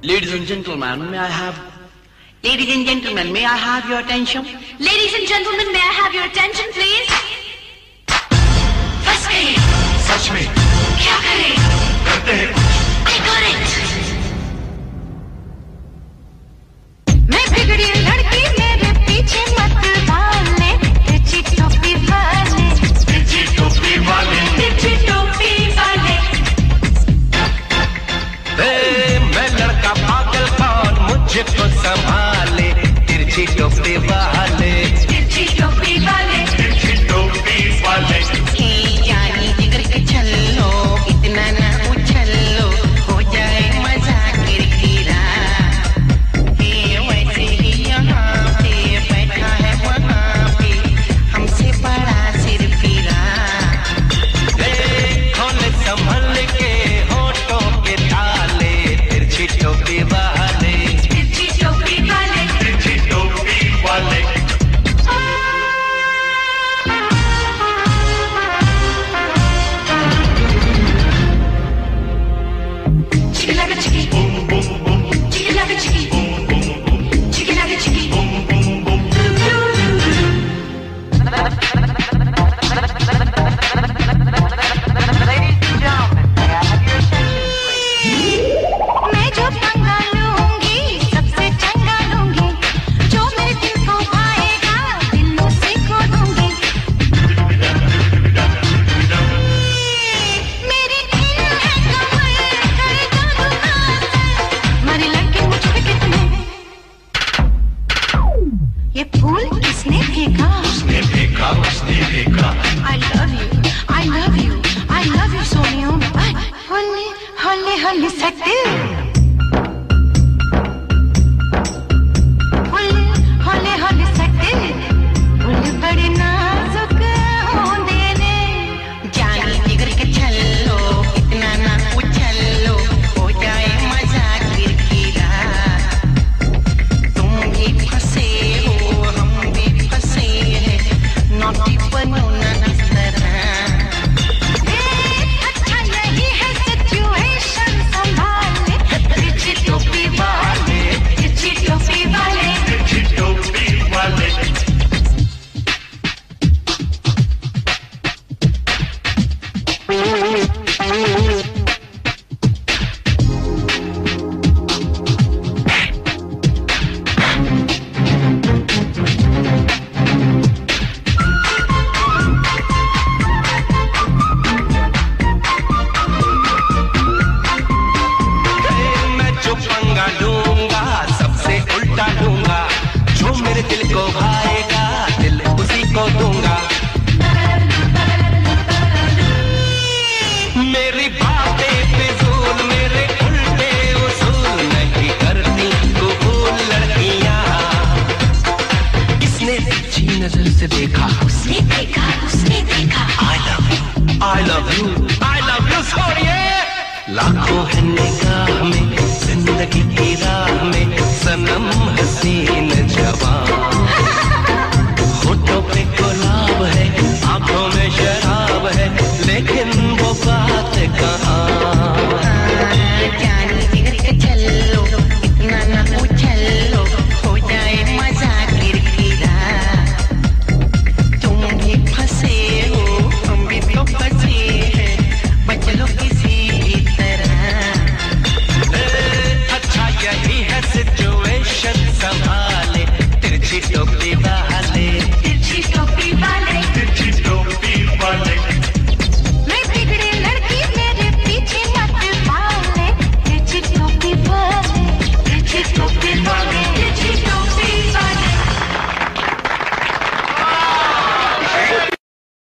Ladies and gentlemen, may I have... Ladies and gentlemen, may I have your attention? Ladies and gentlemen, may I have your attention, please? बस करें, सच में क्या करें? करते हैं I got it. मैं बिगड़ी लड़की मेरे पीछे मत डालने, तिरछी टोपी वाले, तिरछी टोपी वाले, तिरछी टोपी वाले। मैं लड़का पागल कौन मुझको संभाले, तिरछी टोपी वाले, तिरछी टोपी वाले, तिरछी टोपी वाले। जानी जिगर के छल्लो, इतना ना उछलो, हो जाए मजा किरकिरा। वैसे ही यहाँ पे बैठा है वहाँ पे, हमसे बड़ा सिर पीरा। खोले संभल के होठों के ताले, तिरछी टोपी वाले, तिरछी टोपी वाले, तिरछी टोपी वाले। Chicken like a chicken, Boom boom boom, chicken like a chicken, boom boom boom, chicken like a chicken. boom boom boom. मैं जो पंगा लूंगी, सबसे चंगा लूंगी, जो मेरे दिल को भाएगा, दिल उसी को दूंगी। मेरी दिल है कमर, कर जादू का असर, मारे लड़के मुझ पे कितने। ये फूल किसने फेंका? उसने फेंका, उसने फेंका। I love you, I love you, I love you, सोनियो। होले होले होले सकते, होले होले होले सकते, होले बड़े नाजुक होंदे ने। जानी जिगर के छल्लो, इतना ना उछलो, हो जाए मजा किरकिरा। तुम भी फंसे हो, हम भी फंसे हैं, नौटी बनो ना इस तरह। अच्छा नहीं है सिचुएशन संभालने, तिरछी टोपी वाले, तिरछी टोपी वाले। तिरछी टोपी वाले। मैं जो पंगा लूंगा, सबसे उल्टा लूंगा, जो मेरे दिल को भाएगा, दिल उसी को दूंगा। मेरी बातें फिजूल, मेरे उल्टे उसूल, नहीं करती कबूल लड़कियां। किसने अच्छी नजर से देखा, उसने देखा, उसने देखा। I love you, I love you, I love you, सोनिए। लाखों है निगाह में, जिंदगी की राह में, सनम हसीन जवान। होठों पे गुलाब है, आंखों में शराब है, लेकिन वो बात कहाँ।